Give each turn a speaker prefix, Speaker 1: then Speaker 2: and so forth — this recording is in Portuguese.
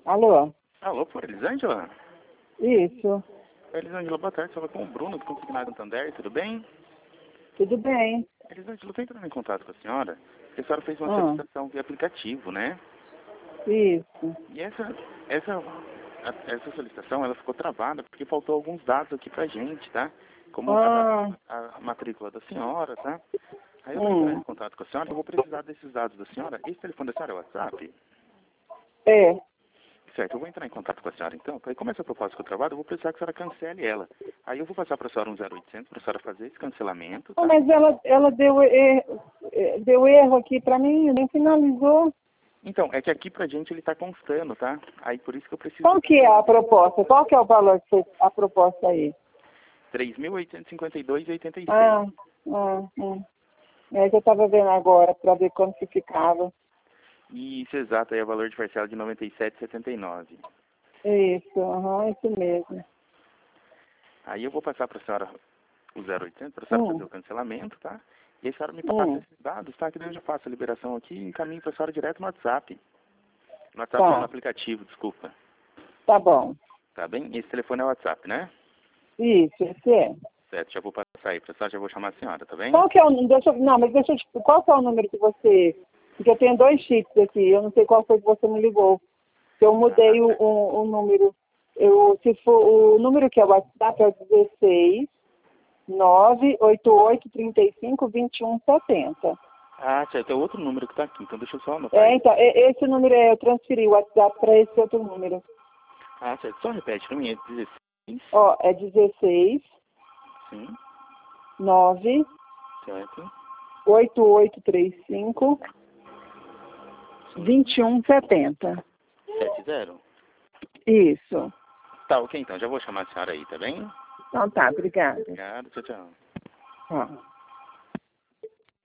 Speaker 1: Alô?
Speaker 2: Alô, por Elisângela?
Speaker 1: Isso.
Speaker 2: Elisângela, boa tarde. Fala com o Bruno, do Consignado Santander, tudo bem?
Speaker 1: Tudo bem.
Speaker 2: Elisângela, eu estou entrando em contato com a senhora, porque a senhora fez uma
Speaker 1: Ah,
Speaker 2: solicitação via aplicativo, né?
Speaker 1: isso.
Speaker 2: E essa solicitação, ela ficou travada porque faltou alguns dados aqui pra gente, tá? Como
Speaker 1: Ah,
Speaker 2: a matrícula da senhora, tá? Aí eu vou entrar em
Speaker 1: hum.
Speaker 2: contato com a senhora, eu vou precisar desses dados da senhora. Esse telefone da senhora é o WhatsApp?
Speaker 1: É.
Speaker 2: Certo, eu vou entrar em contato com a senhora então. Aí como essa proposta que eu trabalho, eu vou precisar que a senhora cancele ela. Aí eu vou passar para a senhora um 0800 para a senhora fazer esse cancelamento,
Speaker 1: Ah,
Speaker 2: tá?
Speaker 1: mas ela deu erro aqui pra mim, nem finalizou.
Speaker 2: Então, é que aqui pra gente ele tá constando, tá? Aí por isso que eu preciso
Speaker 1: Qual
Speaker 2: do
Speaker 1: que é a
Speaker 2: cancelamento.
Speaker 1: proposta? Qual que é o valor que foi a proposta aí?
Speaker 2: 3.852,86.
Speaker 1: Ah, É que eu tava vendo agora pra ver quanto que ficava.
Speaker 2: Isso, exato, aí é o valor de parcela de 97,79.
Speaker 1: Isso, isso mesmo.
Speaker 2: Aí eu vou passar para a senhora o 0800 para a senhora fazer
Speaker 1: Hum,
Speaker 2: o cancelamento, tá? E aí a senhora me passa
Speaker 1: hum,
Speaker 2: esses dados, tá? Que daí eu já faço a liberação aqui e encaminho para a senhora direto no WhatsApp. No WhatsApp não, no
Speaker 1: tá,
Speaker 2: aplicativo, desculpa.
Speaker 1: tá bom.
Speaker 2: Tá bem? Esse telefone é o WhatsApp, né?
Speaker 1: Isso, esse é.
Speaker 2: Certo, já vou passar aí pra senhora, já vou chamar a senhora, tá bem?
Speaker 1: Qual que é o número? Não, mas deixa eu te... Qual que é o número que você... Porque eu tenho 2 chips aqui, eu não sei qual foi que você me ligou. Eu
Speaker 2: Ah,
Speaker 1: mudei
Speaker 2: certo.
Speaker 1: o número. Se for, o número que é o WhatsApp é o 16 988 35 21 70.
Speaker 2: Ah, certo, é outro número que tá aqui, então deixa eu só anotar
Speaker 1: É,
Speaker 2: isso
Speaker 1: então,
Speaker 2: aqui.
Speaker 1: esse número eu transferi o WhatsApp para esse outro número.
Speaker 2: Ah, certo, só repete pra mim, é 16,
Speaker 1: Ó, é 16
Speaker 2: sim,
Speaker 1: 9
Speaker 2: certo,
Speaker 1: 8835
Speaker 2: sim,
Speaker 1: 21 70.
Speaker 2: 70.
Speaker 1: Isso.
Speaker 2: Tá, ok, então, já vou chamar a senhora aí, tá bem?
Speaker 1: Então tá, obrigada.
Speaker 2: Obrigado, tchau, tchau.
Speaker 1: Ó.